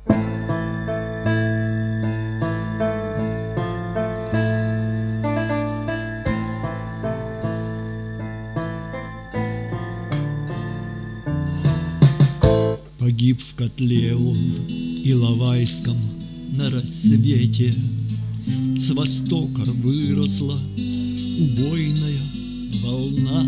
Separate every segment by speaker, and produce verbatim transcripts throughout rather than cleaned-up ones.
Speaker 1: Погиб в котле он Иловайском на рассвете. С востока выросла убойная волна.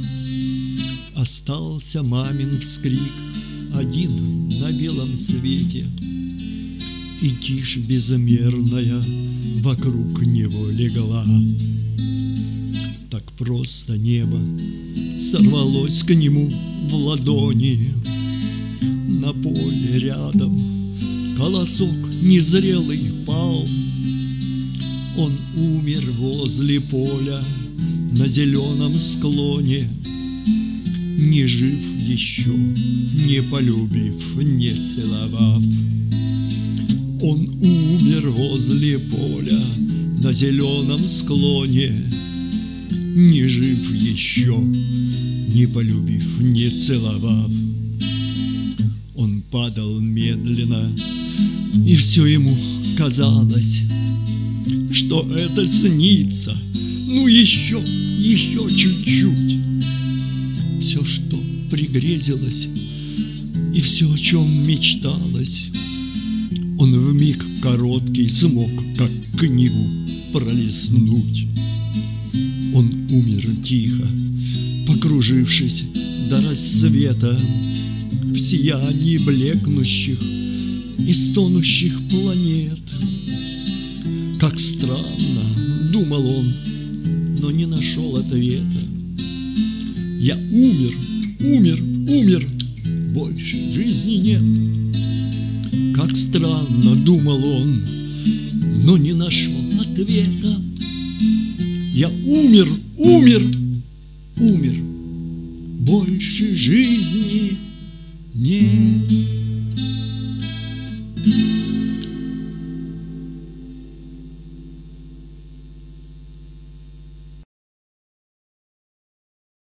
Speaker 1: Остался мамин вскрик один на белом свете, и тишь безмерная вокруг него легла. Так просто небо сорвалось к нему в ладони. На поле рядом колосок незрелый пал. Он умер возле поля на зеленом склоне, не жив еще, не полюбив, не целовав. Он умер возле поля на зеленом склоне, не жив еще, не полюбив, не целовав. Он падал медленно, и все ему казалось, что это снится, ну еще, еще чуть-чуть. Все, что пригрезилось, и все, о чем мечталось, он вмиг короткий смог, как книгу, пролистнуть. Он умер тихо, покружившись до рассвета в сиянии блекнущих и стонущих планет. Как странно, думал он, но не нашел ответа. Я умер, умер, умер, больше жизни нет. Как странно, думал он, но не нашел ответа. Я умер, умер, умер, больше жизни нет.